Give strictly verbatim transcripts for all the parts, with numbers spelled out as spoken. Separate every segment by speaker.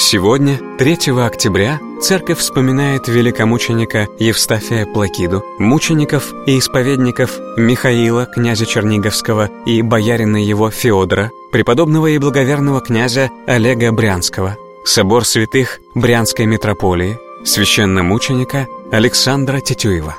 Speaker 1: Сегодня, третьего октября, церковь вспоминает великомученика Евстафия Плакиду, мучеников и исповедников Михаила, князя Черниговского, и боярина его Феодора, преподобного и благоверного князя Олега Брянского, собор святых Брянской митрополии, священномученика Александра Тетюева.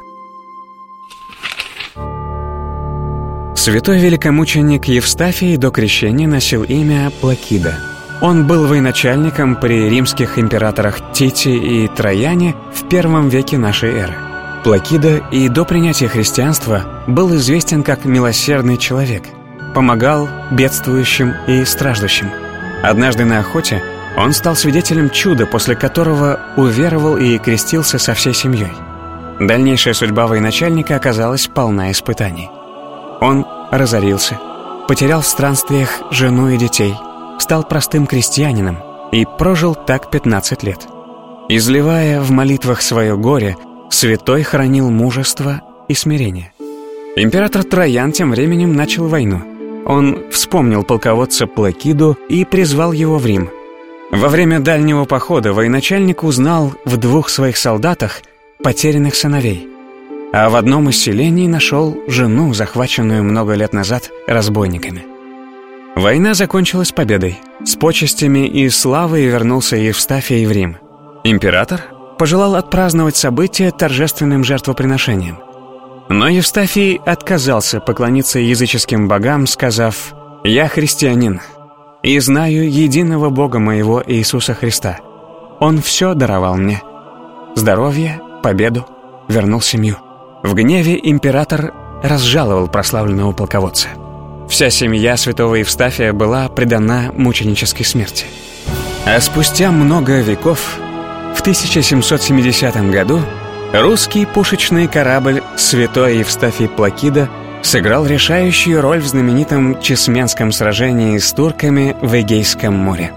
Speaker 1: Святой великомученик Евстафий до крещения носил имя Плакида. Он был военачальником при римских императорах Тите и Трояне в первом веке нашей эры. Плакида и до принятия христианства был известен как милосердный человек, помогал бедствующим и страждущим. Однажды на охоте он стал свидетелем чуда, после которого уверовал и крестился со всей семьей. Дальнейшая судьба военачальника оказалась полна испытаний. Он разорился, потерял в странствиях жену и детей, стал простым крестьянином и прожил так пятнадцать лет. Изливая в молитвах свое горе, святой хранил мужество и смирение. Император Троян тем временем начал войну. Он вспомнил полководца Плакиду и призвал его в Рим. Во время дальнего похода военачальник узнал в двух своих солдатах потерянных сыновей, а в одном из селений нашел жену, захваченную много лет назад разбойниками. Война закончилась победой. С почестями и славой вернулся Евстафий в Рим. Император пожелал отпраздновать событие торжественным жертвоприношением. Но Евстафий отказался поклониться языческим богам, сказав: «Я христианин и знаю единого Бога моего Иисуса Христа. Он все даровал мне: здоровье, победу, вернул семью». В гневе император разжаловал прославленного полководца. Вся семья святого Евстафия была предана мученической смерти. А спустя много веков, в тысяча семьсот семидесятом году, русский пушечный корабль «Святой Евстафий Плакида» сыграл решающую роль в знаменитом Чесменском сражении с турками в Эгейском море.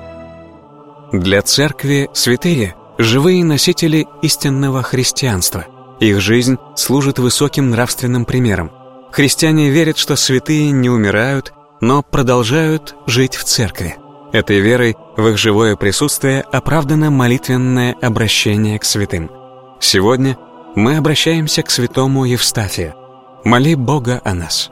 Speaker 1: Для церкви святые – живые носители истинного христианства. Их жизнь служит высоким нравственным примером. Христиане верят, что святые не умирают, но продолжают жить в церкви. Этой верой в их живое присутствие оправдано молитвенное обращение к святым. Сегодня мы обращаемся к святому Евстафию. Моли Бога о нас.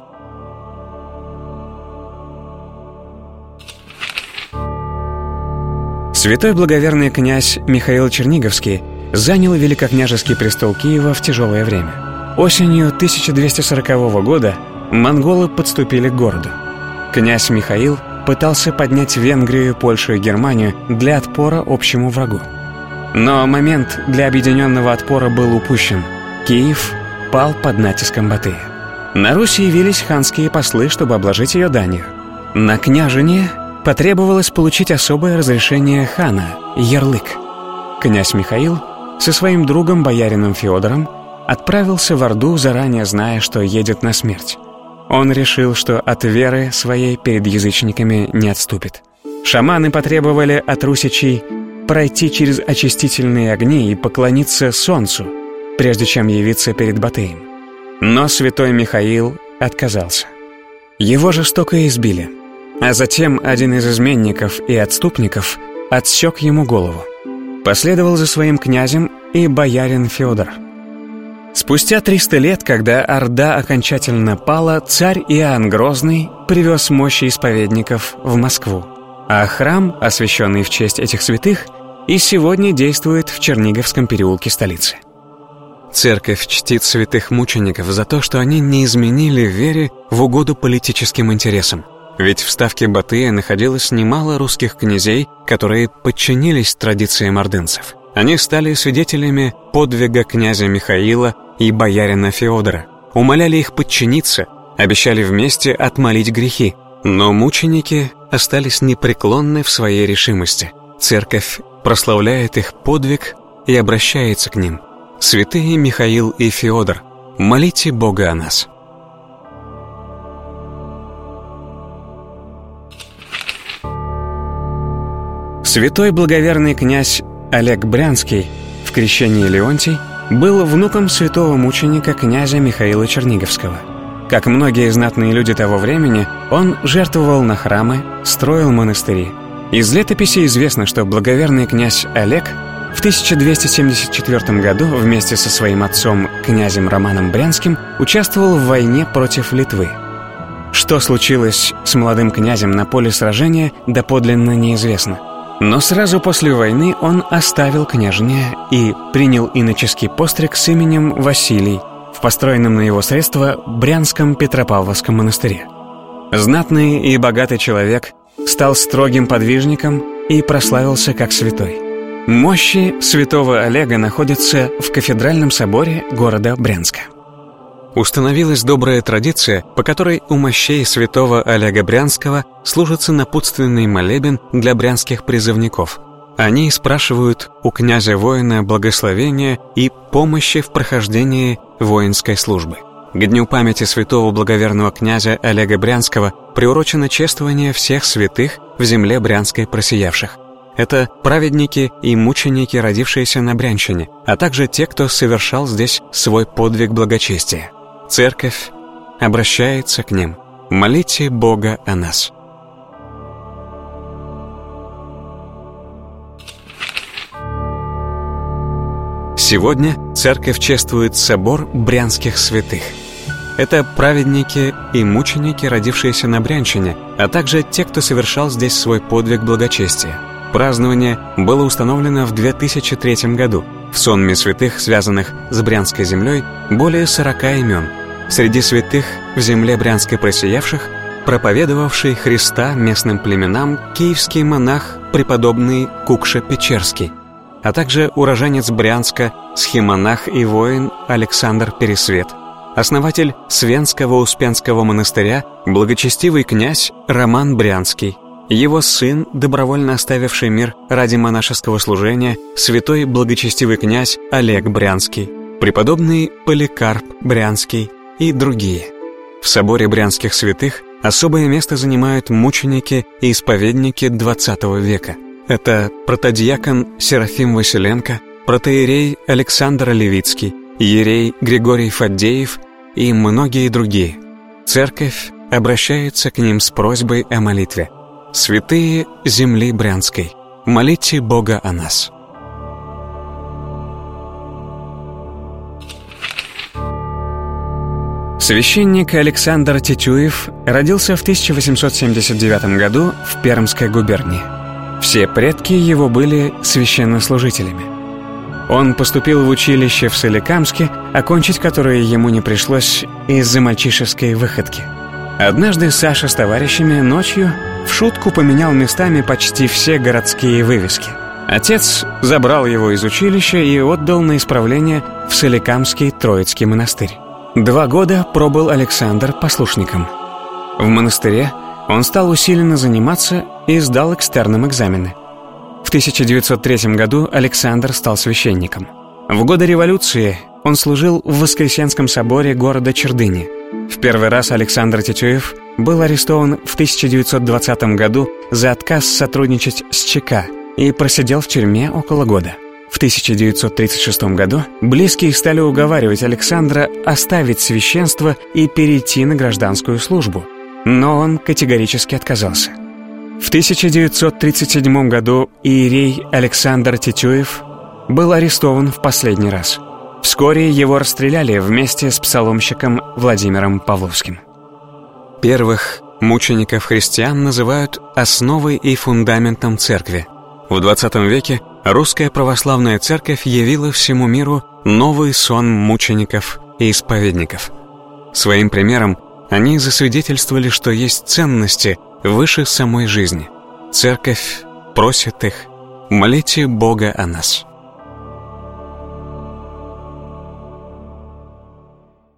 Speaker 1: Святой благоверный князь Михаил Черниговский занял великокняжеский престол Киева в тяжелое время. Осенью тысяча двести сорокового года монголы подступили к городу. Князь Михаил пытался поднять Венгрию, Польшу и Германию для отпора общему врагу. Но момент для объединенного отпора был упущен. Киев пал под натиском Батыя. На Руси явились ханские послы, чтобы обложить ее данью. На княжение потребовалось получить особое разрешение хана – ярлык. Князь Михаил со своим другом боярином Феодором отправился в Орду, заранее зная, что едет на смерть. Он решил, что от веры своей перед язычниками не отступит. Шаманы потребовали от русичей пройти через очистительные огни и поклониться солнцу, прежде чем явиться перед Батыем. Но святой Михаил отказался. Его жестоко избили, а затем один из изменников и отступников отсек ему голову. Последовал за своим князем и боярин Феодор. Спустя триста лет, когда Орда окончательно пала, царь Иоанн Грозный привез мощи исповедников в Москву. А храм, освященный в честь этих святых, и сегодня действует в Черниговском переулке столицы. Церковь чтит святых мучеников за то, что они не изменили вере в угоду политическим интересам. Ведь в ставке Батыя находилось немало русских князей, которые подчинились традициям ордынцев. Они стали свидетелями подвига князя Михаила и боярина Феодора, умоляли их подчиниться, обещали вместе отмолить грехи. Но мученики остались непреклонны в своей решимости. Церковь прославляет их подвиг и обращается к ним. Святые Михаил и Феодор, молите Бога о нас. Святой благоверный князь Олег Брянский, в крещении Леонтий, был внуком святого мученика князя Михаила Черниговского. Как многие знатные люди того времени, он жертвовал на храмы, строил монастыри. Из летописи известно, что благоверный князь Олег в тысяча двести семьдесят четвёртом году вместе со своим отцом, князем Романом Брянским, участвовал в войне против Литвы. Что случилось с молодым князем на поле сражения, доподлинно неизвестно. Но сразу после войны он оставил княжение и принял иноческий постриг с именем Василий в построенном на его средства Брянском Петропавловском монастыре. Знатный и богатый человек стал строгим подвижником и прославился как святой. Мощи святого Олега находятся в кафедральном соборе города Брянска. Установилась добрая традиция, по которой у мощей святого Олега Брянского служится напутственный молебен для брянских призывников. Они спрашивают у князя-воина благословения и помощи в прохождении воинской службы. К дню памяти святого благоверного князя Олега Брянского приурочено чествование всех святых в земле Брянской просиявших. Это праведники и мученики, родившиеся на Брянщине, а также те, кто совершал здесь свой подвиг благочестия. Церковь обращается к ним: молите Бога о нас. Сегодня церковь чествует собор брянских святых. Это праведники и мученики, родившиеся на Брянщине, а также те, кто совершал здесь свой подвиг благочестия. Празднование было установлено в две тысячи третьем году. В сонме святых, связанных с Брянской землей, более сорока имен. Среди святых в земле Брянской просиявших проповедовавший Христа местным племенам киевский монах преподобный Кукша-Печерский, а также уроженец Брянска, схимонах и воин Александр Пересвет, основатель Свенского Успенского монастыря, благочестивый князь Роман Брянский, его сын, добровольно оставивший мир ради монашеского служения, святой благочестивый князь Олег Брянский, преподобный Поликарп Брянский и другие. В соборе брянских святых особое место занимают мученики и исповедники двадцатого века. Это протодиакон Серафим Василенко, протоиерей Александр Левицкий, иерей Григорий Фаддеев и многие другие. Церковь обращается к ним с просьбой о молитве: «Святые земли Брянской, молите Бога о нас». Священник Александр Тетюев родился в тысяча восемьсот семьдесят девятом году в Пермской губернии. Все предки его были священнослужителями. Он поступил в училище в Соликамске, окончить которое ему не пришлось из-за мальчишеской выходки. Однажды Саша с товарищами ночью в шутку поменял местами почти все городские вывески. Отец забрал его из училища и отдал на исправление в Соликамский Троицкий монастырь. Два года пробыл Александр послушником. В монастыре он стал усиленно заниматься и сдал экстерном экзамены. В тысяча девятьсот третьем году Александр стал священником. В годы революции он служил в Воскресенском соборе города Чердыни. В первый раз Александр Тетюев был арестован в тысяча девятьсот двадцатом году за отказ сотрудничать с ЧК и просидел в тюрьме около года. В тысяча девятьсот тридцать шестом году близкие стали уговаривать Александра оставить священство и перейти на гражданскую службу, но он категорически отказался. В тысяча девятьсот тридцать седьмом году иерей Александр Тетюев был арестован в последний раз. Вскоре его расстреляли вместе с псаломщиком Владимиром Павловским. Первых мучеников христиан называют основой и фундаментом церкви. В двадцатом веке русская православная церковь явила всему миру новый сон мучеников и исповедников. Своим примером они засвидетельствовали, что есть ценности выше самой жизни. Церковь просит их: молите Бога о нас.